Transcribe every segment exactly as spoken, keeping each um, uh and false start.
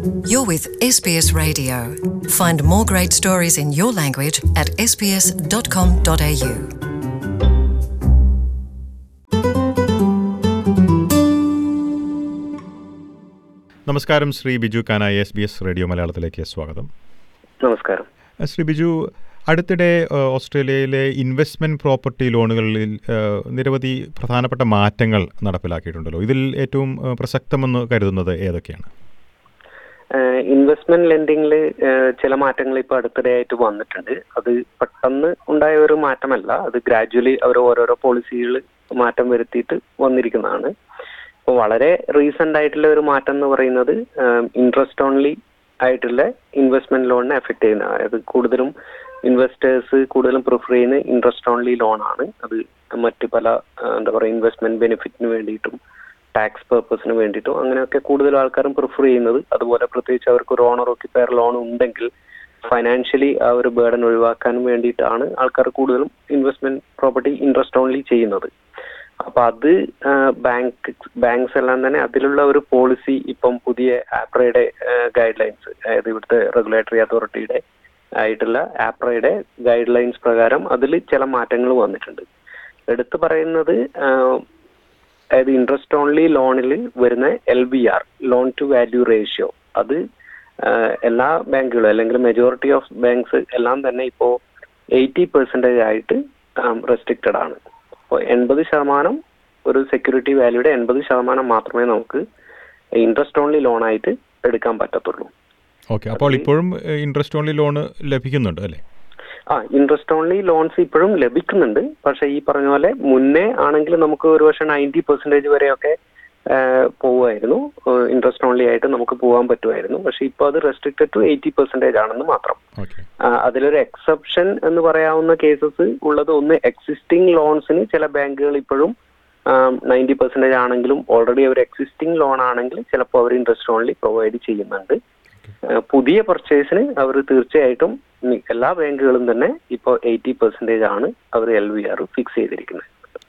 You're with S B S Radio. Find more great stories in your language at s b s dot com dot a u. നമസ്കാരം Shri Biju Kanayi, S B S radio മലയാളത്തിലേക്ക് സ്വാഗതം. നമസ്കാരം ശ്രീ ബിജു, അടുത്തിടെ ഓസ്ട്രേലിയയിലെ investment property ലോണുകളിൽ നിരവധി പ്രധാനപ്പെട്ട മാറ്റങ്ങൾ നടപ്പിലാക്കിയിട്ടുണ്ടല്ലോ. ഇതിൽ ഏറ്റവും പ്രസക്തമെന്ന് കരുതുന്നത് ഏതൊക്കെയാണ്? ഇൻവെസ്റ്റ്മെന്റ് ലെൻഡിങ്ങിൽ ചില മാറ്റങ്ങൾ ഇപ്പോൾ അടുത്തിടെയായിട്ട് വന്നിട്ടുണ്ട്. അത് പെട്ടെന്ന് ഉണ്ടായ ഒരു മാറ്റമല്ല, അത് ഗ്രാജുവലി അവർ ഓരോരോ പോളിസികൾ മാറ്റം വരുത്തിയിട്ട് വന്നിരിക്കുന്നതാണ്. ഇപ്പോൾ വളരെ റീസെന്റ് ആയിട്ടുള്ള ഒരു മാറ്റം എന്ന് പറയുന്നത് ഇൻട്രസ്റ്റ് ഓൺലി ആയിട്ടുള്ള ഇൻവെസ്റ്റ്മെന്റ് ലോണിനെ എഫക്ട് ചെയ്യുന്ന, അതായത് കൂടുതലും ഇൻവെസ്റ്റേഴ്സ് കൂടുതലും പ്രിഫർ ചെയ്യുന്ന ഇൻട്രസ്റ്റ് ഓൺലി ലോണാണ്. അത് മറ്റ് പല എന്താ പറയുക ഇൻവെസ്റ്റ്മെന്റ് ബെനിഫിറ്റിന് വേണ്ടിയിട്ടും ടാക്സ് പേർപ്പസിന് വേണ്ടിയിട്ടും അങ്ങനെയൊക്കെ കൂടുതൽ ആൾക്കാരും പ്രിഫർ ചെയ്യുന്നത്. അതുപോലെ പ്രത്യേകിച്ച് അവർക്ക് ഒരു ഓണർ ഓക്യുപ്പയർ ലോൺ ഉണ്ടെങ്കിൽ ഫൈനാൻഷ്യലി ആ ഒരു ബേർഡൻ ഒഴിവാക്കാനും വേണ്ടിയിട്ടാണ് ആൾക്കാർ കൂടുതലും ഇൻവെസ്റ്റ്മെന്റ് പ്രോപ്പർട്ടി ഇൻട്രസ്റ്റ് ഓൺലി ചെയ്യുന്നത്. അപ്പൊ അത് ബാങ്ക് ബാങ്ക്സ് എല്ലാം തന്നെ അതിലുള്ള ഒരു പോളിസി ഇപ്പം പുതിയ ആപ്രയുടെ ഗൈഡ് ലൈൻസ്, അതായത് ഇവിടുത്തെ റെഗുലേറ്ററി അതോറിറ്റിയുടെ ആയിട്ടുള്ള ആപ്രയുടെ ഗൈഡ് ലൈൻസ് പ്രകാരം അതിൽ ചില മാറ്റങ്ങൾ വന്നിട്ടുണ്ട്. എടുത്തു പറയുന്നത് അതായത് ഇൻട്രസ്റ്റ് ഓൺലി ലോണിൽ വരുന്ന L V R, loan to value ratio, അത് എല്ലാ ബാങ്കുകളും അല്ലെങ്കിൽ മെജോറിറ്റി ഓഫ് ബാങ്ക്സ് എല്ലാം തന്നെ ഇപ്പോൾ എയ്റ്റി പെർസെൻറ്റേജ് ആയിട്ട് റെസ്ട്രിക്റ്റഡ് ആണ്. അപ്പോൾ എൺപത് ശതമാനം ഒരു സെക്യൂരിറ്റി വാല്യൂയുടെ എൺപത് ശതമാനം മാത്രമേ നമുക്ക് ഇൻട്രസ്റ്റ് ഓൺലി ലോണായിട്ട് എടുക്കാൻ പറ്റത്തുള്ളൂ. ഓക്കെ, അപ്പോൾ ഇപ്പോഴും ഇൻട്രസ്റ്റ് ഓൺലി ലോൺ ലഭിക്കുന്നുണ്ട് അല്ലേ? ആ ഇൻട്രസ്റ്റ് ഓൺലി ലോൺസ് ഇപ്പോഴും ലഭിക്കുന്നുണ്ട്. പക്ഷെ ഈ പറഞ്ഞ പോലെ മുന്നേ ആണെങ്കിൽ നമുക്ക് ഒരു പക്ഷേ നയൻറ്റി പെർസെൻറ്റേജ് വരെയൊക്കെ പോവുമായിരുന്നു, ഇൻട്രസ്റ്റ് ഓൺലി ആയിട്ട് നമുക്ക് പോകാൻ പറ്റുമായിരുന്നു. പക്ഷെ ഇപ്പോൾ അത് റെസ്ട്രിക്റ്റഡ് ടു എയ്റ്റി പെർസെൻറ്റേജ് ആണെന്ന് മാത്രം. അതിലൊരു എക്സെപ്ഷൻ എന്ന് പറയാവുന്ന കേസസ് ഉള്ളത്, ഒന്ന് എക്സിസ്റ്റിംഗ് ലോൺസിന് ചില ബാങ്കുകൾ ഇപ്പോഴും നയൻറ്റി പെർസെൻറ്റേജ് ആണെങ്കിലും ഓൾറെഡി അവർ എക്സിസ്റ്റിംഗ് ലോൺ ആണെങ്കിൽ ചിലപ്പോൾ അവർ ഇൻട്രസ്റ്റ് ഓൺലി പ്രൊവൈഡ് ചെയ്യുന്നുണ്ട്. പുതിയ പർച്ചേസിന് അവർ തീർച്ചയായിട്ടും എല്ലാ ബാങ്കുകളും തന്നെ ഇപ്പോൾ എയ്റ്റി പെർസെൻറ്റേജ് ആണ് അവർ എൽ വി ആർ ഫിക്സ് ചെയ്തിരിക്കുന്നത്.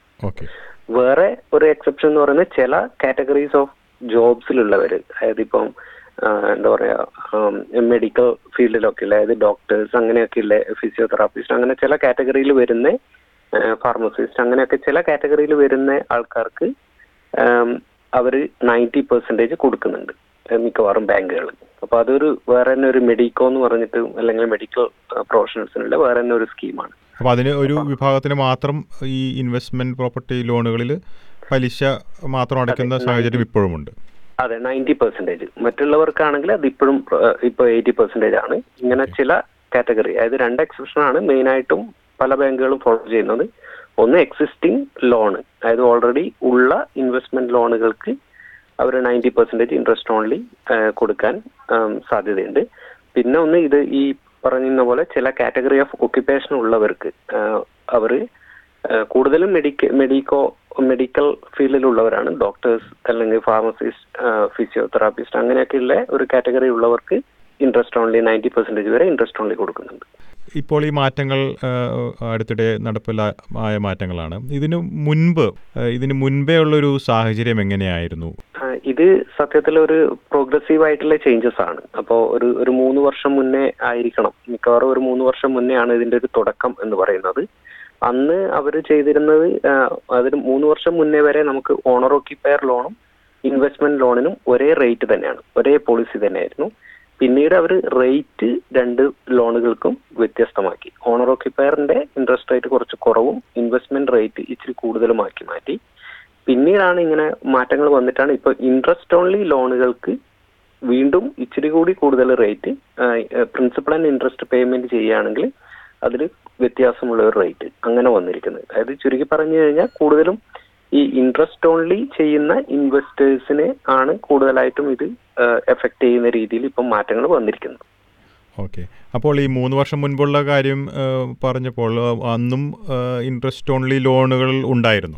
വേറെ ഒരു എക്സെപ്ഷൻ എന്ന് പറയുന്നത് ചില കാറ്റഗറീസ് ഓഫ് ജോബ്സിലുള്ളവർ, അതായത് ഇപ്പം എന്താ പറയാ മെഡിക്കൽ ഫീൽഡിലൊക്കെ ഉള്ള, അതായത് ഡോക്ടേഴ്സ് അങ്ങനെയൊക്കെ ഉള്ള, ഫിസിയോതെറാപ്പിസ്റ്റ്, അങ്ങനെ ചില കാറ്റഗറിയിൽ വരുന്ന ഫാർമസിസ്റ്റ്, അങ്ങനെയൊക്കെ ചില കാറ്റഗറിയിൽ വരുന്ന ആൾക്കാർക്ക് അവർ നയൻറ്റി പെർസെൻറ്റേജ് കൊടുക്കുന്നുണ്ട് മിക്കവാറും ബാങ്കുകൾ. അപ്പൊ അതൊരു വേറെ തന്നെ ഒരു മെഡിക്കോ എന്ന് പറഞ്ഞിട്ട്, അല്ലെങ്കിൽ മെഡിക്കൽ പ്രൊഫഷണൽസിനുള്ള വേറെ തന്നെ ഒരു സ്കീമാണ്. അപ്പൊ അതിന് ഒരു വിഭാഗത്തിന് മാത്രം ഈ ഇൻവെസ്റ്റ്മെന്റ് പ്രോപ്പർട്ടി ലോണുകളിൽ പലിശ മാത്രം അടയ്ക്കുന്ന സാഹചര്യം ഇപ്പോഴും ഉണ്ട്. അതെ, നയൻറ്റി പെർസെൻറ്റേജ്. മറ്റുള്ളവർക്കാണെങ്കിൽ അത് ഇപ്പോഴും ഇപ്പോൾ എയ്റ്റി പെർസെൻറ്റേജ് ആണ്. ഇങ്ങനെ ചില കാറ്റഗറി, അതായത് രണ്ട് എക്സെപ്ഷൻ ആണ് മെയിനായിട്ടും പല ബാങ്കുകളും ഫോളോ ചെയ്യുന്നത്. ഒന്ന് എക്സിസ്റ്റിംഗ് ലോൺ, അതായത് ഓൾറെഡി ഉള്ള ഇൻവെസ്റ്റ്മെന്റ് ലോണുകൾക്ക് അവർ നയൻറ്റി പെർസെൻറ്റേജ് ഇൻട്രസ്റ്റ് ഓൺലി കൊടുക്കാൻ സാധ്യതയുണ്ട്. പിന്നെ ഒന്ന് ഇത് ഈ പറഞ്ഞ പോലെ ചില കാറ്റഗറി ഓഫ് ഒക്യുപ്പേഷൻ ഉള്ളവർക്ക് അവർ കൂടുതലും മെഡിക്ക മെഡിക്കോ മെഡിക്കൽ ഫീൽഡിലുള്ളവരാണ്, ഡോക്ടേഴ്സ് അല്ലെങ്കിൽ ഫാർമസിസ്റ്റ്, ഫിസിയോതെറാപ്പിസ്റ്റ്, അങ്ങനെയൊക്കെയുള്ള ഒരു കാറ്റഗറി ഉള്ളവർക്ക് ഇൻട്രസ്റ്റ് ഓൺലി നയൻറ്റി പെർസെൻറ്റേജ് വരെ ഇൻട്രസ്റ്റ് ഓൺലി കൊടുക്കുന്നുണ്ട്. ഇപ്പോൾ ഈ മാറ്റങ്ങൾ അടുത്തിടെ നടപ്പിലായ മാറ്റങ്ങളാണ്. ഇതിനു മുൻപ് ഇതിന് മുൻപേ ഉള്ളൊരു സാഹചര്യം എങ്ങനെയായിരുന്നു? ഇത് സത്യത്തിൽ ഒരു പ്രോഗ്രസീവ് ആയിട്ടുള്ള ചേഞ്ചസ് ആണ്. അപ്പോൾ ഒരു ഒരു മൂന്ന് വർഷം മുന്നേ ആയിരിക്കണം, മിക്കവാറും ഒരു മൂന്ന് വർഷം മുന്നേ ആണ് ഇതിന്റെ ഒരു തുടക്കം എന്ന് പറയുന്നത്. അന്ന് അവർ ചെയ്തിരുന്നത്, അതിന് മൂന്ന് വർഷം മുന്നേ വരെ നമുക്ക് ഓണർ ഓക്യുപ്പയർ ലോണും ഇൻവെസ്റ്റ്മെന്റ് ലോണിനും ഒരേ റേറ്റ് തന്നെയാണ്, ഒരേ പോളിസി തന്നെയായിരുന്നു. പിന്നീട് അവർ റേറ്റ് രണ്ട് ലോണുകൾക്കും വ്യത്യസ്തമാക്കി. ഓണർ ഓക്യുപ്പയറിന്റെ ഇൻട്രസ്റ്റ് റേറ്റ് കുറച്ച് കുറവും ഇൻവെസ്റ്റ്മെന്റ് റേറ്റ് ഇച്ചിരി കൂടുതലുമാക്കി മാറ്റി. പിന്നീടാണ് ഇങ്ങനെ മാറ്റങ്ങൾ വന്നിട്ടാണ് ഇപ്പോൾ ഇൻട്രസ്റ്റ് ഓൺലി ലോണുകൾക്ക് വീണ്ടും ഇച്ചിരി കൂടി കൂടുതൽ rate, principal and interest payment ചെയ്യുകയാണെങ്കിൽ അതിൽ വ്യത്യാസമുള്ള ഒരു റേറ്റ് അങ്ങനെ വന്നിരിക്കുന്നത്. അതായത് ചുരുക്കി പറഞ്ഞു കഴിഞ്ഞാൽ കൂടുതലും ഈ ഇൻട്രസ്റ്റ് ഓൺലി ചെയ്യുന്ന ഇൻവെസ്റ്റേഴ്സിനെ ആണ് കൂടുതലായിട്ടും ഇത് എഫക്ട് ചെയ്യുന്ന രീതിയിൽ ഇപ്പം മാറ്റങ്ങൾ വന്നിരിക്കുന്നത്. ഓക്കെ, അപ്പോൾ ഈ മൂന്ന് വർഷം മുൻപുള്ള കാര്യം പറഞ്ഞപ്പോൾ അന്നും ഇൻട്രസ്റ്റ് ഓൺലി ലോണുകൾ ഉണ്ടായിരുന്നു?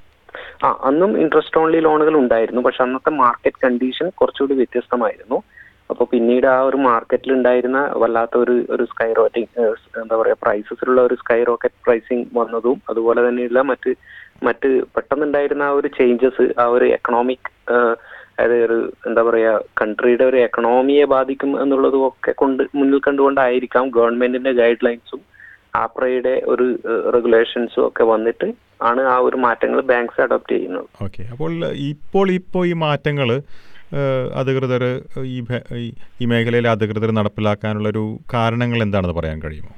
ആ അന്നും ഇൻട്രസ്റ്റ് ഓൺലി ലോണുകൾ ഉണ്ടായിരുന്നു. പക്ഷെ അന്നത്തെ മാർക്കറ്റ് കണ്ടീഷൻ കുറച്ചുകൂടി വ്യത്യസ്തമായിരുന്നു. അപ്പോൾ പിന്നീട് ആ ഒരു മാർക്കറ്റിൽ ഉണ്ടായിരുന്ന വല്ലാത്ത ഒരു ഒരു സ്കൈ റോറ്റിംഗ് എന്താ പറയുക പ്രൈസസിലുള്ള ഒരു സ്കൈ റോക്കറ്റ് പ്രൈസിങ് വന്നതും, അതുപോലെ തന്നെയുള്ള മറ്റ് മറ്റ് പെട്ടെന്നുണ്ടായിരുന്ന ആ ഒരു ചേഞ്ചസ്, ആ ഒരു എക്കണോമിക് അതായത് ഒരു എന്താ പറയാ കൺട്രിയുടെ ഒരു എക്കണോമിയെ ബാധിക്കും എന്നുള്ളതും ഒക്കെ കൊണ്ട് മുന്നിൽ കണ്ടുകൊണ്ടായിരിക്കാം ഗവൺമെന്റിന്റെ ഗൈഡ് ലൈൻസും ആപ്രയുടെ ഒരു റെഗുലേഷൻസും ഒക്കെ വന്നിട്ട് ആണ് ആ ഒരു മാറ്റങ്ങൾ ബാങ്ക്സ് അഡോപ്റ്റ് ചെയ്യുന്നത്. ഓക്കെ, അപ്പോൾ ഇപ്പോൾ ഇപ്പോൾ ഈ മാറ്റങ്ങൾ അധികൃതർ ഈ ഈ മേഖലയിലെ അധികൃതർ നടപ്പിലാക്കാനുള്ളൊരു കാരണങ്ങൾ എന്താണെന്ന് പറയാൻ കഴിയുമോ?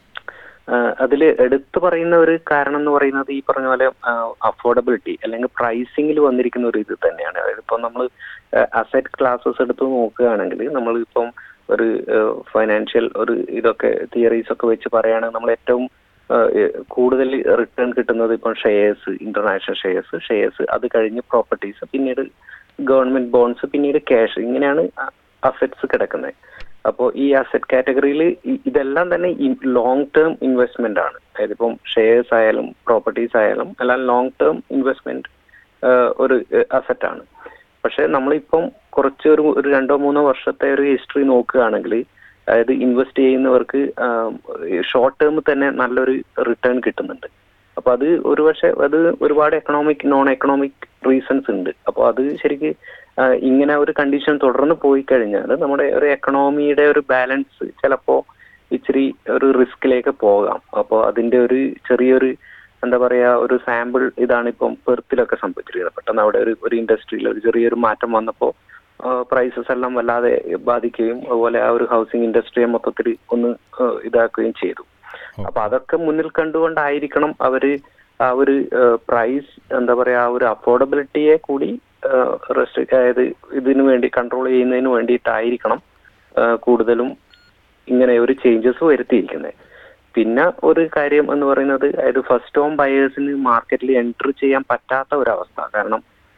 അതിൽ എടുത്തു പറയുന്ന ഒരു കാരണം എന്ന് പറയുന്നത് ഈ പറഞ്ഞ പോലെ അഫോർഡബിലിറ്റി അല്ലെങ്കിൽ പ്രൈസിങ്ങിൽ വന്നിരിക്കുന്ന ഒരു ഇത് തന്നെയാണ്. അതായത് ഇപ്പം നമ്മൾ അസറ്റ് ക്ലാസസ് എടുത്ത് നോക്കുകയാണെങ്കിൽ നമ്മൾ ഇപ്പം ഒരു ഫൈനാൻഷ്യൽ ഒരു ഇതൊക്കെ തിയറീസ് ഒക്കെ വെച്ച് പറയുകയാണെങ്കിൽ നമ്മൾ ഏറ്റവും കൂടുതൽ റിട്ടേൺ കിട്ടുന്നത് ഇപ്പം ഷെയർസ്, ഇന്റർനാഷണൽ ഷെയർസ് ഷെയർസ് അത് കഴിഞ്ഞ് പ്രോപ്പർട്ടീസ്, പിന്നീട് ഗവൺമെന്റ് ബോൺസ്, പിന്നീട് ക്യാഷ്, ഇങ്ങനെയാണ് അസറ്റ്സ് കിടക്കുന്നത്. അപ്പോൾ ഈ അസറ്റ് കാറ്റഗറിയിൽ ഇതെല്ലാം തന്നെ ലോങ് ടേം ഇൻവെസ്റ്റ്മെന്റ് ആണ്. അതായത് ഇപ്പം ഷെയർസ് ആയാലും പ്രോപ്പർട്ടീസ് ആയാലും എല്ലാം ലോങ് ടേം ഇൻവെസ്റ്റ്മെന്റ് ഒരു അസറ്റ് ആണ്. പക്ഷെ നമ്മളിപ്പം കുറച്ച് ഒരു ഒരു രണ്ടോ മൂന്നോ വർഷത്തെ ഒരു ഹിസ്റ്ററി നോക്കുകയാണെങ്കിൽ അതായത് ഇൻവെസ്റ്റ് ചെയ്യുന്നവർക്ക് ഷോർട്ട് ടേമിൽ തന്നെ നല്ലൊരു റിട്ടേൺ കിട്ടുന്നുണ്ട്. അപ്പൊ അത് ഒരു പക്ഷെ അത് ഒരുപാട് എക്കണോമിക് നോൺ എക്കണോമിക് റീസൺസ് ഉണ്ട്. അപ്പോൾ അത് ശരിക്ക് ഇങ്ങനെ ഒരു കണ്ടീഷൻ തുടർന്ന് പോയി കഴിഞ്ഞാൽ നമ്മുടെ ഒരു എക്കണോമിയുടെ ഒരു ബാലൻസ് ചിലപ്പോൾ ഇച്ചിരി ഒരു റിസ്കിലേക്ക് പോകാം. അപ്പോൾ അതിന്റെ ഒരു ചെറിയൊരു എന്താ പറയാ ഒരു സാമ്പിൾ ഇതാണ് ഇപ്പം പെർത്തിലൊക്കെ സംഭവിച്ചിരിക്കുന്നത്. പെട്ടെന്ന് അവിടെ ഒരു ഒരു ഇൻഡസ്ട്രിയിൽ ഒരു ചെറിയൊരു മാറ്റം വന്നപ്പോൾ പ്രൈസസ് എല്ലാം വല്ലാതെ ബാധിക്കുകയും അതുപോലെ ആ ഒരു ഹൗസിംഗ് ഇൻഡസ്ട്രിയെ മൊത്തത്തിൽ ഒന്ന് ഇതാക്കുകയും ചെയ്തു. അപ്പൊ അതൊക്കെ മുന്നിൽ കണ്ടുകൊണ്ടായിരിക്കണം അവര് ആ ഒരു പ്രൈസ് എന്താ പറയാ ആ ഒരു അഫോർഡബിലിറ്റിയെ കൂടി റെസ്ട്രിക്ട് അതായത് ഇതിനു വേണ്ടി കൺട്രോൾ ചെയ്യുന്നതിന് വേണ്ടിയിട്ടായിരിക്കണം കൂടുതലും ഇങ്ങനെ ഒരു ചേഞ്ചസ് വരുത്തിയിരിക്കുന്നത്. പിന്നെ ഒരു കാര്യം എന്ന് പറയുന്നത് അതായത് ഫസ്റ്റ് ഹോം ബയേഴ്സിന് മാർക്കറ്റിൽ എൻട്രി ചെയ്യാൻ പറ്റാത്ത ഒരവസ്ഥ. കാരണം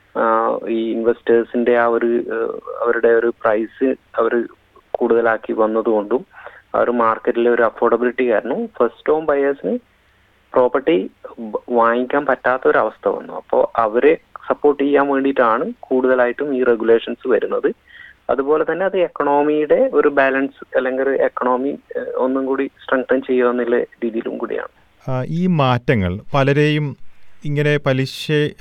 ഈ ഇൻവെസ്റ്റേഴ്സിന്റെ ആ ഒരു അവരുടെ ഒരു പ്രൈസ് അവർ കൂടുതലാക്കി വന്നതുകൊണ്ടും ആ ഒരു മാർക്കറ്റിലെ ഒരു അഫോർഡബിലിറ്റി കാരണം ഫസ്റ്റ് ഹോം ബയേഴ്സിന് പ്രോപ്പർട്ടി വാങ്ങിക്കാൻ പറ്റാത്ത ഒരു അവസ്ഥ വന്നു. അപ്പോൾ അവരെ സപ്പോർട്ട് ചെയ്യാൻ വേണ്ടിയിട്ടാണ് കൂടുതലായിട്ടും ഈ റെഗുലേഷൻസ് വരുന്നത്. അതുപോലെ തന്നെ അത് എക്കണോമിയുടെ ഒരു ബാലൻസ് അല്ലെങ്കിൽ ഒരു എക്കണോമി ഒന്നും കൂടി സ്ട്രെങ്തൻ ചെയ്യുക എന്നുള്ള രീതിയിലും കൂടിയാണ്. ഈ മാറ്റങ്ങൾ പലരെയും ഇങ്ങനെ പലിശ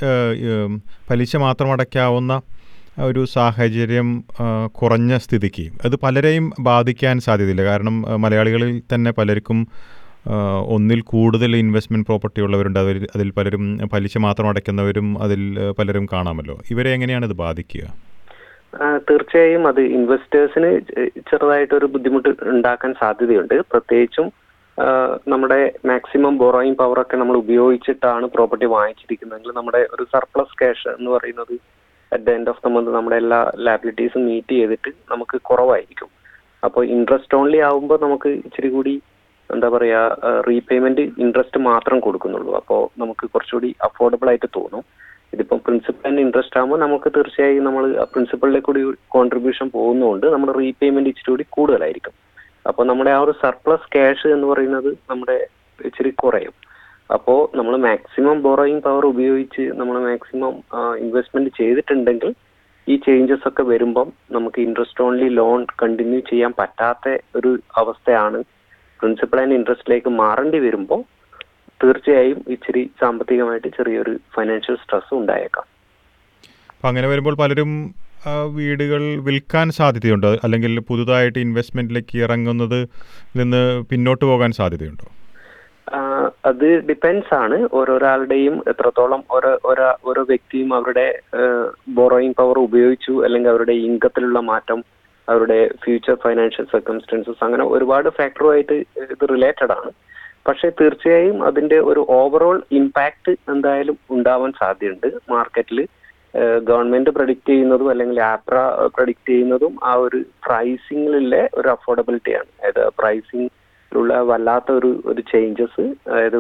പലിശ മാത്രം അടയ്ക്കാവുന്ന ഒരു സാഹചര്യം കുറഞ്ഞ സ്ഥിതിക്ക് അത് പലരെയും ബാധിക്കാൻ സാധ്യതയില്ല. കാരണം മലയാളികളിൽ തന്നെ പലർക്കും ഒന്നിൽ കൂടുതൽ ഇൻവെസ്റ്റ്മെൻറ്റ് പ്രോപ്പർട്ടി ഉള്ളവരുണ്ട്. അതിൽ അതിൽ പലരും പലിശ മാത്രം അടയ്ക്കുന്നവരും അതിൽ പലരും കാണാമല്ലോ. ഇവരെ എങ്ങനെയാണ് ഇത് ബാധിക്കുക? തീർച്ചയായും അത് ഇൻവെസ്റ്റേഴ്സിന് ചെറുതായിട്ടൊരു ബുദ്ധിമുട്ട് ഉണ്ടാക്കാൻ സാധ്യതയുണ്ട്. പ്രത്യേകിച്ചും നമ്മുടെ മാക്സിമം ബോറോയിങ് പവർ ഒക്കെ നമ്മൾ ഉപയോഗിച്ചിട്ടാണ് പ്രോപ്പർട്ടി വാങ്ങിച്ചിരിക്കുന്നതെങ്കിൽ നമ്മുടെ ഒരു സർപ്ലസ് ക്യാഷ് എന്ന് പറയുന്നത് at the end of the month നമ്മുടെ എല്ലാ ലാബിലിറ്റീസും മീറ്റ് ചെയ്തിട്ട് നമുക്ക് കുറവായിരിക്കും. അപ്പോൾ ഇൻട്രസ്റ്റ് ഓൺലി ആവുമ്പോൾ നമുക്ക് ഇച്ചിരി കൂടി എന്താ പറയാ റീപേയ്മെന്റ് ഇൻട്രസ്റ്റ് മാത്രം കൊടുക്കുന്നുള്ളൂ. അപ്പോൾ നമുക്ക് കുറച്ചുകൂടി അഫോർഡബിൾ ആയിട്ട് തോന്നും. ഇതിപ്പം പ്രിൻസിപ്പൽ ആൻഡ് ഇൻട്രസ്റ്റ് ആകുമ്പോൾ നമുക്ക് തീർച്ചയായും നമ്മൾ ആ പ്രിൻസിപ്പളിലേക്ക് കൂടി കോൺട്രിബ്യൂഷൻ പോകുന്നതുകൊണ്ട് നമ്മുടെ റീപേയ്മെന്റ് ഇച്ചിരി കൂടി കൂടുതലായിരിക്കും. അപ്പോൾ നമ്മുടെ ആ ഒരു സർപ്ലസ് ക്യാഷ് എന്ന് പറയുന്നത് നമ്മുടെ ഇച്ചിരി കുറയും. അപ്പോൾ നമ്മൾ മാക്സിമം ബോറോയിങ് പവർ ഉപയോഗിച്ച് നമ്മൾ മാക്സിമം ഇൻവെസ്റ്റ്മെന്റ് ചെയ്തിട്ടുണ്ടെങ്കിൽ ഈ ചേഞ്ചസ് ഒക്കെ വരുമ്പം നമുക്ക് ഇൻട്രസ്റ്റ് ഓൺലി ലോൺ കണ്ടിന്യൂ ചെയ്യാൻ പറ്റാത്ത ഒരു അവസ്ഥയാണ്. പ്രിൻസിപ്പൽ ആൻഡ് ഇൻട്രസ്റ്റിലേക്ക് മാറേണ്ടി വരുമ്പോൾ തീർച്ചയായും ഇച്ചിരി സാമ്പത്തികമായിട്ട് ചെറിയൊരു ഫൈനാൻഷ്യൽ സ്ട്രെസ് ഉണ്ടായേക്കാം. അപ്പം അങ്ങനെ വരുമ്പോൾ പലരും വീടുകൾ വിൽക്കാൻ സാധ്യതയുണ്ടോ? അല്ലെങ്കിൽ പുതുതായിട്ട് ഇൻവെസ്റ്റ്മെന്റിലേക്ക് ഇറങ്ങുന്നത് നിന്ന് പിന്നോട്ട് പോകാൻ സാധ്യതയുണ്ടോ? അത് ഡിപ്പെൻസ് ആണ് ഓരോരാളുടെയും എത്രത്തോളം ഓരോ ഓരോ ഓരോ വ്യക്തിയും അവരുടെ ബോറോയിങ് പവർ ഉപയോഗിച്ചു അല്ലെങ്കിൽ അവരുടെ ഇൻകത്തിലുള്ള മാറ്റം, അവരുടെ ഫ്യൂച്ചർ ഫൈനാൻഷ്യൽ സർക്കംസ്റ്റൻസസ്, അങ്ങനെ ഒരുപാട് ഫാക്ടറുമായിട്ട് ഇത് റിലേറ്റഡ് ആണ്. പക്ഷെ തീർച്ചയായും അതിന്റെ ഒരു ഓവറോൾ ഇമ്പാക്ട് എന്തായാലും ഉണ്ടാവാൻ സാധ്യതയുണ്ട്. മാർക്കറ്റിൽ ഗവൺമെന്റ് പ്രഡിക്റ്റ് ചെയ്യുന്നതും അല്ലെങ്കിൽ ആപ്ര പ്രഡിക്റ്റ് ചെയ്യുന്നതും ആ ഒരു പ്രൈസിങ്ങിലെ ഒരു അഫോർഡബിലിറ്റിയാണ്. അതായത് പ്രൈസിങ്ങിലുള്ള വല്ലാത്ത ഒരു ഒരു ചേഞ്ചസ്, അതായത്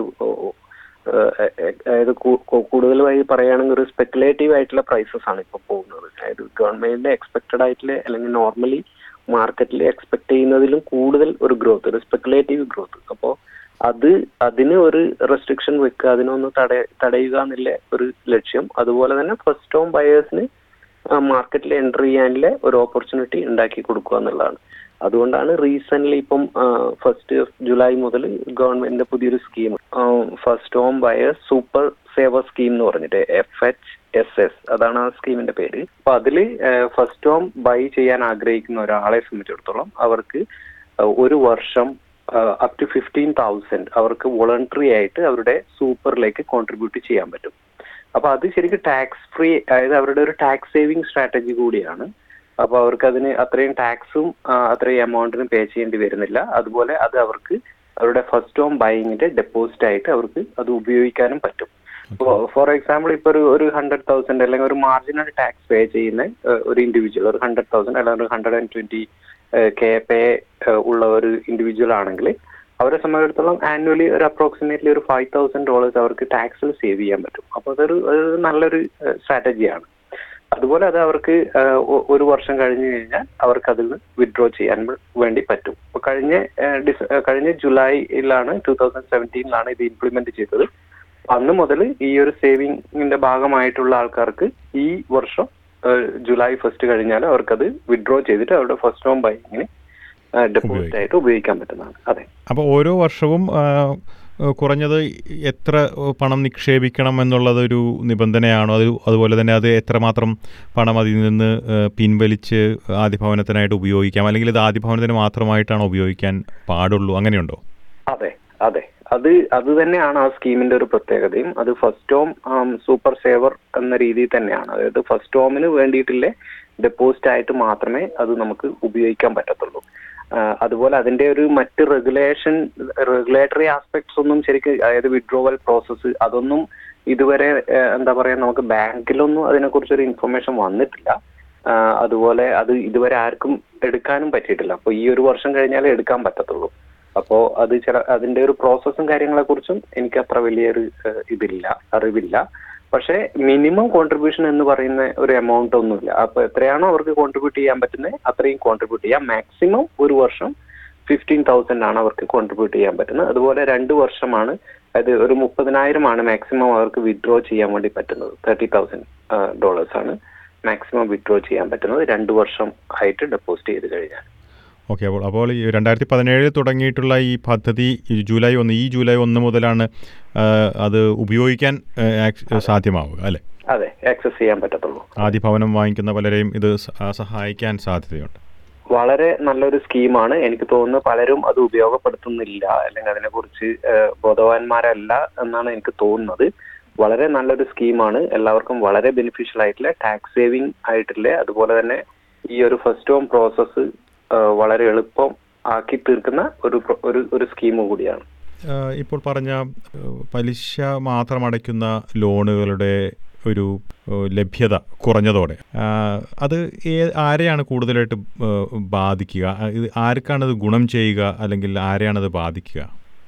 അതായത് കൂടുതലായി പറയുകയാണെങ്കിൽ ഒരു സ്പെക്കുലേറ്റീവ് ആയിട്ടുള്ള പ്രൈസസ് ആണ് ഇപ്പോൾ പോകുന്നത്. അതായത് ഗവൺമെന്റിന്റെ എക്സ്പെക്റ്റഡ് ആയിട്ടുള്ള അല്ലെങ്കിൽ നോർമലി മാർക്കറ്റിൽ എക്സ്പെക്ട് ചെയ്യുന്നതിലും കൂടുതൽ ഒരു ഗ്രോത്ത്, ഒരു സ്പെക്കുലേറ്റീവ് ഗ്രോത്ത്. അപ്പോൾ അത് അതിന് ഒരു റെസ്ട്രിക്ഷൻ വെക്കുക, അതിനൊന്ന് തട തടയുക എന്നുള്ള ഒരു ലക്ഷ്യം. അതുപോലെ തന്നെ ഫസ്റ്റ് ഹോം ബയേഴ്സിന് മാർക്കറ്റിൽ എൻ്റർ ചെയ്യാനുള്ള ഒരു ഓപ്പർച്യൂണിറ്റി ഉണ്ടാക്കി കൊടുക്കുക എന്നുള്ളതാണ്. അതുകൊണ്ടാണ് റീസെന്റ് ഇപ്പം ഫസ്റ്റ് ജൂലൈ മുതൽ ഗവൺമെന്റിന്റെ പുതിയൊരു scheme first home buyers super saver scheme എന്ന് പറഞ്ഞിട്ട് എഫ് എച്ച് എസ് എസ് അതാണ് ആ സ്കീമിന്റെ പേര്. അപ്പൊ അതിൽ ഫസ്റ്റ് ഹോം ബൈ ചെയ്യാൻ ആഗ്രഹിക്കുന്ന ഒരാളെ സംബന്ധിച്ചിടത്തോളം അവർക്ക് ഒരു വർഷം അപ് ടു ഫിഫ്റ്റീൻ തൗസൻഡ് അവർക്ക് വോളണ്ടറി ആയിട്ട് അവരുടെ സൂപ്പറിലേക്ക് കോൺട്രിബ്യൂട്ട് ചെയ്യാൻ പറ്റും. അപ്പൊ അത് ശരിക്കും ടാക്സ് ഫ്രീ, അതായത് അവരുടെ ഒരു ടാക്സ് സേവിങ് സ്ട്രാറ്റജി കൂടിയാണ്. അപ്പൊ അവർക്ക് അതിന് അത്രയും ടാക്സും അത്രയും എമൗണ്ടിനും പേ ചെയ്യേണ്ടി വരുന്നില്ല. അതുപോലെ അത് അവർക്ക് അവരുടെ ഫസ്റ്റ് ഹോം ബൈങ്ങിന്റെ ഡെപ്പോസിറ്റ് ആയിട്ട് അവർക്ക് അത് ഉപയോഗിക്കാനും പറ്റും. ഫോർ എക്സാമ്പിൾ ഇപ്പൊ ഒരു ഒരു ഹൺഡ്രഡ് തൗസൻഡ് അല്ലെങ്കിൽ ഒരു മാർജിനൽ ടാക്സ് പേ ചെയ്യുന്ന ഒരു ഇൻഡിവിജ്വൽ ഒരു ഹൺഡ്രഡ് തൗസൻഡ് അല്ലെങ്കിൽ ഒരു hundred and twenty K pay ഉള്ള ഒരു ഇൻഡിവിജ്വൽ ആണെങ്കിൽ അവരെ സംബന്ധിച്ചിടത്തോളം ആനുവലി ഒരു അപ്രോക്സിമേറ്റ്ലി ഒരു ഫൈവ് തൗസൻഡ് ഡോളേഴ്സ് അവർക്ക് ടാക്സിൽ സേവ് ചെയ്യാൻ പറ്റും. അപ്പോൾ അതൊരു നല്ലൊരു സ്ട്രാറ്റജിയാണ്. അതുപോലെ അത് അവർക്ക് ഒരു വർഷം കഴിഞ്ഞു കഴിഞ്ഞാൽ അവർക്ക് അതിൽ നിന്ന് വിഡ്രോ ചെയ്യാൻ വേണ്ടി പറ്റും. അപ്പൊ കഴിഞ്ഞ കഴിഞ്ഞ ജൂലൈയിലാണ് ടൂ തൗസൻഡ് സെവൻറ്റീനിലാണ് ഇത് ഇംപ്ലിമെന്റ് ചെയ്തത്. അന്ന് മുതൽ ഈ ഒരു സേവിങ്ങിന്റെ ഭാഗമായിട്ടുള്ള ആൾക്കാർക്ക് ഈ വർഷം ജൂലൈ ഫസ്റ്റ് കഴിഞ്ഞാൽ അവർക്കത് വിഡ്രോ ചെയ്തിട്ട് അവരുടെ ഫസ്റ്റ് ഹോം ബൈങ്ങിന് ഡെപ്പോസിറ്റ് ആയിട്ട് ഉപയോഗിക്കാൻ പറ്റുന്നതാണ്. അതെ. അപ്പോൾ ഓരോ വർഷവും കുറഞ്ഞത് എത്ര പണം നിക്ഷേപിക്കണം എന്നുള്ളതൊരു നിബന്ധനയാണോ? അത് അതുപോലെ തന്നെ അത് എത്രമാത്രം പണം അതിൽ നിന്ന് പിൻവലിച്ച് ആദ്യ ഭവനത്തിനായിട്ട് ഉപയോഗിക്കാം, അല്ലെങ്കിൽ ഇത് ആദ്യ ഭവനത്തിന് മാത്രമായിട്ടാണോ ഉപയോഗിക്കാൻ പാടുള്ളൂ, അങ്ങനെയുണ്ടോ? അതെ അതെ അത് അത് തന്നെയാണ് ആ സ്കീമിന്റെ ഒരു പ്രത്യേകതയും. അത് ഫസ്റ്റ് ഹോം സൂപ്പർ സേവർ എന്ന രീതിയിൽ തന്നെയാണ്. അതായത് ഫസ്റ്റ് ഹോമിന് വേണ്ടിയിട്ടുള്ള ഡെപ്പോസിറ്റ് ആയിട്ട് മാത്രമേ അത് നമുക്ക് ഉപയോഗിക്കാൻ പറ്റത്തുള്ളൂ. അതുപോലെ അതിന്റെ ഒരു മറ്റ് റെഗുലേഷൻ റെഗുലേറ്ററി ആസ്പെക്ട്സ് ഒന്നും ശരിക്കും, അതായത് വിഡ്രോവൽ പ്രോസസ്സ് അതൊന്നും ഇതുവരെ എന്താ പറയാ നമുക്ക് ബാങ്കിലൊന്നും അതിനെക്കുറിച്ചൊരു ഇൻഫർമേഷൻ വന്നിട്ടില്ല. അതുപോലെ അത് ഇതുവരെ ആർക്കും എടുക്കാനും പറ്റിയിട്ടില്ല. അപ്പോൾ ഈ ഒരു വർഷം കഴിഞ്ഞാലേ എടുക്കാൻ പറ്റത്തുള്ളൂ. അപ്പോൾ അത് ചില അതിന്റെ ഒരു പ്രോസസ്സും കാര്യങ്ങളെ കുറിച്ചും എനിക്ക് അത്ര വലിയൊരു ഇതില്ല അറിവില്ല. പക്ഷേ മിനിമം കോൺട്രിബ്യൂഷൻ എന്ന് പറയുന്ന ഒരു എമൗണ്ട് ഒന്നുമില്ല. അപ്പൊ എത്രയാണോ അവർക്ക് കോൺട്രിബ്യൂട്ട് ചെയ്യാൻ പറ്റുന്നത് അത്രയും കോൺട്രിബ്യൂട്ട് ചെയ്യാം. മാക്സിമം ഒരു വർഷം ഫിഫ്റ്റീൻ തൗസൻഡ് ആണ് അവർക്ക് കോൺട്രിബ്യൂട്ട് ചെയ്യാൻ പറ്റുന്നത്. അതുപോലെ രണ്ട് വർഷമാണ്, അതായത് ഒരു മുപ്പതിനായിരം ആണ് മാക്സിമം അവർക്ക് വിഡ്രോ ചെയ്യാൻ വേണ്ടി പറ്റുന്നത്. തേർട്ടി തൗസൻഡ് ഡോളേഴ്സ് ആണ് മാക്സിമം വിഡ്രോ ചെയ്യാൻ പറ്റുന്നത് രണ്ട് വർഷം ആയിട്ട് ഡെപ്പോസിറ്റ് ചെയ്ത് കഴിഞ്ഞാൽ. ഓക്കെ. അപ്പോൾ അപ്പോൾ ഈ രണ്ടായിരത്തി പതിനേഴിൽ തുടങ്ങിയിട്ടുള്ള ഈ പദ്ധതി ജൂലൈ ഒന്ന് ഈ ജൂലൈ ഒന്ന് മുതലാണ് അത് ഉപയോഗിക്കാൻ സാധ്യമാവുക അല്ലേ? അതെ, ആക്സസ് ചെയ്യാൻ പറ്റത്തുള്ളൂ. ആദ്യ ഭവനം വാങ്ങിക്കുന്ന പലരെയും ഇത് സഹായിക്കാൻ സാധ്യതയുണ്ട്. വളരെ നല്ലൊരു സ്കീമാണ്. എനിക്ക് തോന്നുന്നു പലരും അത് ഉപയോഗപ്പെടുത്തുന്നില്ല, അല്ലെങ്കിൽ അതിനെക്കുറിച്ച് ബോധവാന്മാരല്ല എന്നാണ് എനിക്ക് തോന്നുന്നത്. വളരെ നല്ലൊരു സ്കീമാണ്. എല്ലാവർക്കും വളരെ ബെനിഫിഷ്യൽ ആയിട്ടുള്ള ടാക്സ് സേവിങ് ആയിട്ടുള്ള, അതുപോലെ തന്നെ ഈ ഒരു ഫസ്റ്റ് ഹോം പ്രോസസ്സ് വളരെ എളുപ്പം ആക്കി തീർക്കുന്ന ഒരു ഒരു ഒരു സ്കീം കൂടിയാണ്. ഇപ്പോൾ പറഞ്ഞ പലിശ മാത്രം അടയ്ക്കുന്ന ലോണുകളുടെ ഒരു ലഭ്യത കുറഞ്ഞതോടെ അത് ആരെയാണ് കൂടുതലായിട്ട് ബാധിക്കുക? ആർക്കാണത് ഗുണം ചെയ്യുക, അല്ലെങ്കിൽ ആരെയാണത് ബാധിക്കുക?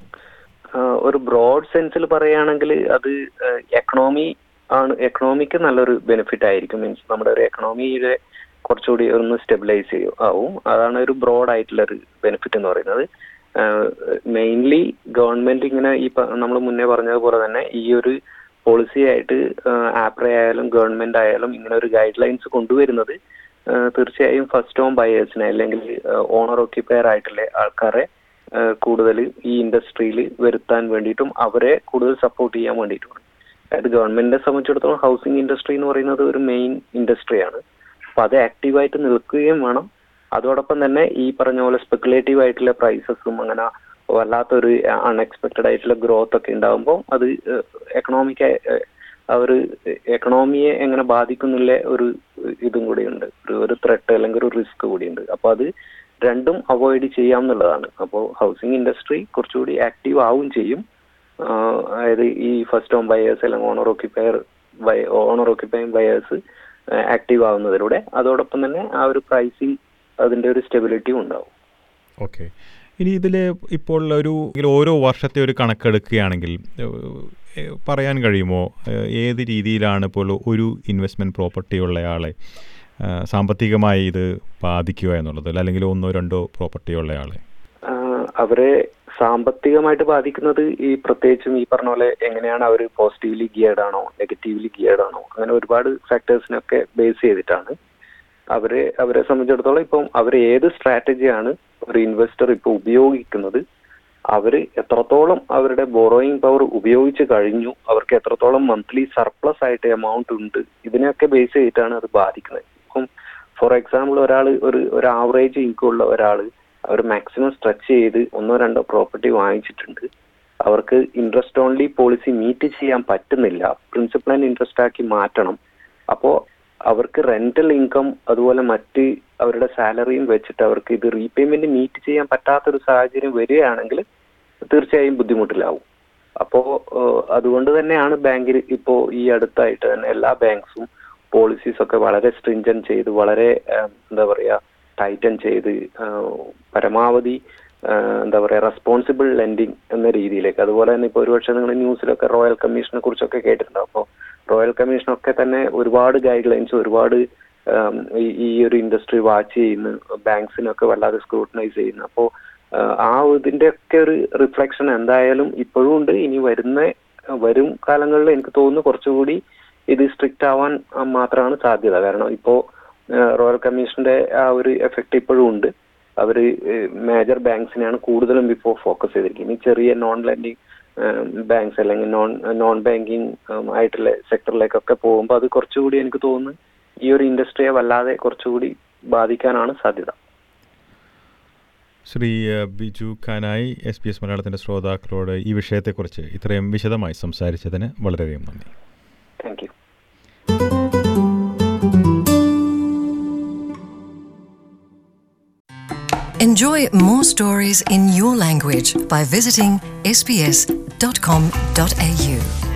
ഒരു ബ്രോഡ് സെൻസിൽ പറയുകയാണെങ്കിൽ അത് എക്കണോമി ആണ്. എക്കണോമിക്ക് നല്ലൊരു ബെനിഫിറ്റ് ആയിരിക്കും. മീൻസ് നമ്മുടെ ഒരു എക്കണോമിയുടെ കുറച്ചുകൂടി ഒന്ന് സ്റ്റെബിലൈസ് ചെയ്യും ആവും. അതാണ് ഒരു ബ്രോഡ് ആയിട്ടുള്ള ഒരു ബെനിഫിറ്റ് എന്ന് പറയുന്നത്. മെയിൻലി ഗവൺമെന്റ് ഇങ്ങനെ ഈ നമ്മൾ മുന്നേ പറഞ്ഞതുപോലെ തന്നെ ഈ ഒരു പോളിസി ആയിട്ട് ആപ്ര ആയാലും ഗവൺമെന്റ് ആയാലും ഇങ്ങനെ ഒരു ഗൈഡ് ലൈൻസ് കൊണ്ടുവരുന്നത് തീർച്ചയായും ഫസ്റ്റ് ഹോം ബയേഴ്സിനെ അല്ലെങ്കിൽ ഓണർ ഓക്യുപ്പയർ ആയിട്ടുള്ള ആൾക്കാരെ കൂടുതൽ ഈ ഇൻഡസ്ട്രിയിൽ വരുത്താൻ വേണ്ടിയിട്ടും അവരെ കൂടുതൽ സപ്പോർട്ട് ചെയ്യാൻ വേണ്ടിയിട്ടുമാണ്. അതായത് ഗവൺമെന്റിനെ സംബന്ധിച്ചിടത്തോളം ഹൗസിംഗ് ഇൻഡസ്ട്രി എന്ന് പറയുന്നത് ഒരു മെയിൻ ഇൻഡസ്ട്രിയാണ്. അപ്പൊ അത് ആക്റ്റീവായിട്ട് നിൽക്കുകയും വേണം. അതോടൊപ്പം തന്നെ ഈ പറഞ്ഞ പോലെ സ്പെക്കുലേറ്റീവ് ആയിട്ടുള്ള പ്രൈസസും അങ്ങനെ വല്ലാത്തൊരു അൺഎക്സ്പെക്റ്റഡ് ആയിട്ടുള്ള ഗ്രോത്ത് ഒക്കെ ഉണ്ടാകുമ്പോൾ അത് എക്കണോമിക് അവർ എക്കണോമിയെ എങ്ങനെ ബാധിക്കുന്നില്ല ഒരു ഇതും കൂടിയുണ്ട്, ഒരു ഒരു ത്രെട്ട് അല്ലെങ്കിൽ ഒരു റിസ്ക് കൂടിയുണ്ട്. അപ്പോൾ അത് രണ്ടും അവോയ്ഡ് ചെയ്യാമെന്നുള്ളതാണ്. അപ്പോൾ ഹൗസിംഗ് ഇൻഡസ്ട്രി കുറച്ചുകൂടി ആക്റ്റീവ് ആവും ചെയ്യും. അതായത് ഈ ഫസ്റ്റ് ഹോം ബയേഴ്സ് അല്ലെങ്കിൽ owner occupier by owner occupying buyers active ആവുന്നതിലൂടെ അതോടൊപ്പം തന്നെ ആ ഒരു പ്രൈസിങ് അതിൻ്റെ ഒരു സ്റ്റെബിലിറ്റിയും ഉണ്ടാവും. ഓക്കെ. ഇനി ഇതിൽ ഇപ്പോൾ ഒരു ഓരോ വർഷത്തെ ഒരു കണക്കെടുക്കുകയാണെങ്കിൽ പറയാൻ കഴിയുമോ ഏത് രീതിയിലാണ് ഇപ്പോൾ ഒരു ഇൻവെസ്റ്റ്മെൻറ്റ് പ്രോപ്പർട്ടി ഉള്ളയാളെ സാമ്പത്തികമായി ഇത് ബാധിക്കുക എന്നുള്ളത്, അല്ലെങ്കിൽ ഒന്നോ രണ്ടോ പ്രോപ്പർട്ടി ഉള്ളയാളെ? അവരെ സാമ്പത്തികമായിട്ട് ബാധിക്കുന്നത് ഈ പ്രത്യേകിച്ചും ഈ പറഞ്ഞ പോലെ എങ്ങനെയാണ് അവർ പോസിറ്റീവ്ലി ഗിയർഡ് ആണോ നെഗറ്റീവ്ലി ഗിയർഡ് ആണോ അങ്ങനെ ഒരുപാട് ഫാക്ടേഴ്സിനൊക്കെ ബേസ് ചെയ്തിട്ടാണ്. അവരെ അവരെ സംബന്ധിച്ചിടത്തോളം ഇപ്പം അവർ ഏത് സ്ട്രാറ്റജിയാണ് ഒരു ഇൻവെസ്റ്റർ ഇപ്പോൾ ഉപയോഗിക്കുന്നത് അവർ എത്രത്തോളം അവരുടെ ബോറോയിങ് പവർ ഉപയോഗിച്ച് കഴിഞ്ഞു, അവർക്ക് എത്രത്തോളം മന്ത്ലി സർപ്ലസ് ആയിട്ട് എമൗണ്ട് ഉണ്ട്, ഇതിനെയൊക്കെ ബേസ് ചെയ്തിട്ടാണ് അത് ബാധിക്കുന്നത്. ഇപ്പം ഫോർ എക്സാമ്പിൾ ഒരാൾ ഒരു ഒരു ആവറേജ് ഇൻകം ഉള്ള ഒരാൾ അവർ മാക്സിമം സ്ട്രെച്ച് ചെയ്ത് ഒന്നോ രണ്ടോ പ്രോപ്പർട്ടി വാങ്ങിച്ചിട്ടുണ്ട്, അവർക്ക് ഇൻട്രസ്റ്റ് ഓൺലി പോളിസി മീറ്റ് ചെയ്യാൻ പറ്റുന്നില്ല, പ്രിൻസിപ്പൽ ആൻഡ് ഇൻട്രസ്റ്റ് ആക്കി മാറ്റണം. അപ്പോൾ അവർക്ക് റെന്റൽ ഇൻകം അതുപോലെ മറ്റ് അവരുടെ സാലറിയും വെച്ചിട്ട് അവർക്ക് ഇത് റീപേയ്മെന്റ് മീറ്റ് ചെയ്യാൻ പറ്റാത്തൊരു സാഹചര്യം വരികയാണെങ്കിൽ തീർച്ചയായും ബുദ്ധിമുട്ടിലാവും. അപ്പോൾ അതുകൊണ്ട് തന്നെയാണ് ബാങ്കിൽ ഇപ്പോൾ ഈ അടുത്തായിട്ട് തന്നെ എല്ലാ ബാങ്ക്സും പോളിസീസ് ഒക്കെ വളരെ സ്ട്രിഞ്ചൻ ചെയ്ത് വളരെ എന്താ പറയുക ടൈറ്റൻ ചെയ്ത് പരമാവധി എന്താ പറയുക റെസ്പോൺസിബിൾ ലെൻഡിങ് എന്ന രീതിയിലേക്ക്. അതുപോലെ തന്നെ ഇപ്പോൾ ഒരുപക്ഷെ നിങ്ങൾ ന്യൂസിലൊക്കെ റോയൽ കമ്മീഷനെ കുറിച്ചൊക്കെ കേട്ടിട്ടുണ്ടാവും. അപ്പോൾ റോയൽ കമ്മീഷനൊക്കെ തന്നെ ഒരുപാട് ഗൈഡ് ലൈൻസ് ഒരുപാട് ഈ ഒരു ഇൻഡസ്ട്രി വാച്ച് ചെയ്യുന്നു, ബാങ്ക്സിനൊക്കെ വല്ലാതെ സ്ക്രൂട്ടനൈസ് ചെയ്യുന്നു. അപ്പോൾ ആ ഇതിന്റെ ഒക്കെ ഒരു റിഫ്ലക്ഷൻ എന്തായാലും ഇപ്പോഴും ഉണ്ട്. ഇനി വരുന്ന വരും കാലങ്ങളിൽ എനിക്ക് തോന്നുന്നു കുറച്ചുകൂടി ഇത് സ്ട്രിക്റ്റ് ആവാൻ മാത്രമാണ് സാധ്യത. കാരണം ഇപ്പോൾ റോയൽ കമ്മീഷന്റെ ആ ഒരു എഫക്റ്റ് ഇപ്പോഴും ഉണ്ട്. അവർ മേജർ ബാങ്ക്സിനെയാണ് കൂടുതലും ഇപ്പോൾ ഫോക്കസ് ചെയ്തിരിക്കുന്നത്. ഇനി ചെറിയ നോൺ ലെൻഡിങ് ബാങ്ക്സ് അല്ലെങ്കിൽ നോൺ നോൺ ബാങ്കിങ് ആയിട്ടുള്ള സെക്ടറിലേക്കൊക്കെ പോകുമ്പോൾ അത് കുറച്ചുകൂടി എനിക്ക് തോന്നുന്നു ഈ ഒരു ഇൻഡസ്ട്രിയെ വല്ലാതെ കുറച്ചുകൂടി ബാധിക്കാനാണ് സാധ്യത. Shri Biju Kanayi, S B S മലയാളത്തിൻ്റെ ശ്രോതാക്കളോട് ഈ വിഷയത്തെക്കുറിച്ച് ഇത്രയും വിശദമായി സംസാരിച്ചതിന് വളരെയധികം നന്ദി. Thank you. Enjoy more stories in your language by visiting s b s dot com dot a u.